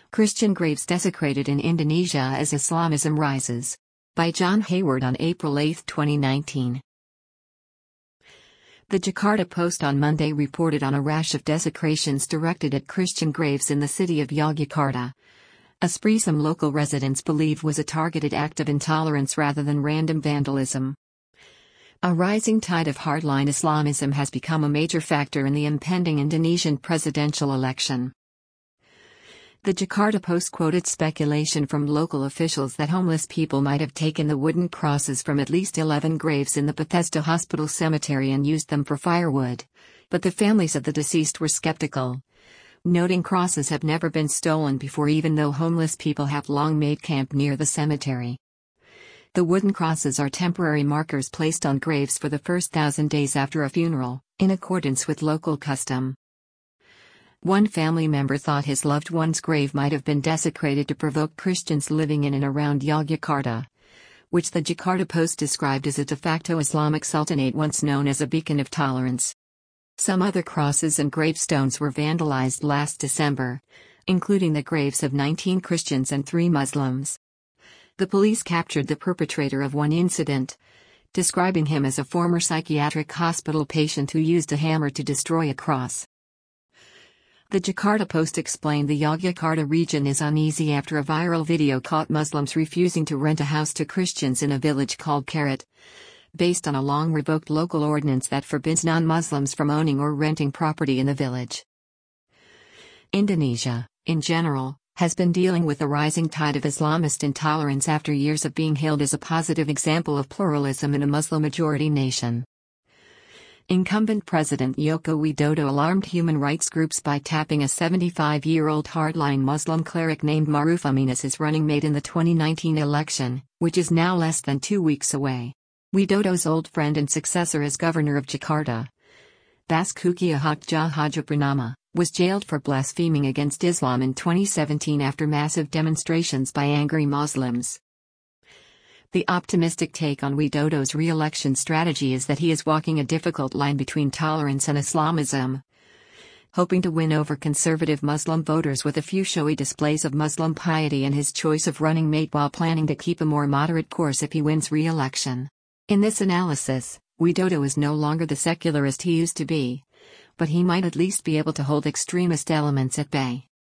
Christian graves desecrated in Indonesia as Islamism rises. By John Hayward on April 8, 2019. The Jakarta Post on Monday reported on a rash of desecrations directed at Christian graves in the city of Yogyakarta. A spree some local residents believe was a targeted act of intolerance rather than random vandalism. A rising tide of hardline Islamism has become a major factor in the impending Indonesian presidential election. The Jakarta Post quoted speculation from local officials that homeless people might have taken the wooden crosses from at least 11 graves in the Bethesda Hospital Cemetery and used them for firewood, but the families of the deceased were skeptical, noting crosses have never been stolen before, even though homeless people have long made camp near the cemetery. The wooden crosses are temporary markers placed on graves for the first 1,000 days after a funeral, in accordance with local custom. One family member thought his loved one's grave might have been desecrated to provoke Christians living in and around Yogyakarta, which the Jakarta Post described as a de facto Islamic sultanate once known as a beacon of tolerance. Some other crosses and gravestones were vandalized last December, including the graves of 19 Christians and 3 Muslims. The police captured the perpetrator of one incident, describing him as a former psychiatric hospital patient who used a hammer to destroy a cross. The Jakarta Post explained the Yogyakarta region is uneasy after a viral video caught Muslims refusing to rent a house to Christians in a village called Karat, based on a long-revoked local ordinance that forbids non-Muslims from owning or renting property in the village. Indonesia, in general, has been dealing with a rising tide of Islamist intolerance after years of being hailed as a positive example of pluralism in a Muslim-majority nation. Incumbent President Joko Widodo alarmed human rights groups by tapping a 75-year-old hardline Muslim cleric named Maruf Amin as his running mate in the 2019 election, which is now less than 2 weeks away. Widodo's old friend and successor as governor of Jakarta, Basuki Cahayapurnama, was jailed for blaspheming against Islam in 2017 after massive demonstrations by angry Muslims. The optimistic take on Widodo's re-election strategy is that he is walking a difficult line between tolerance and Islamism, hoping to win over conservative Muslim voters with a few showy displays of Muslim piety and his choice of running mate, while planning to keep a more moderate course if he wins re-election. In this analysis, Widodo is no longer the secularist he used to be, but he might at least be able to hold extremist elements at bay.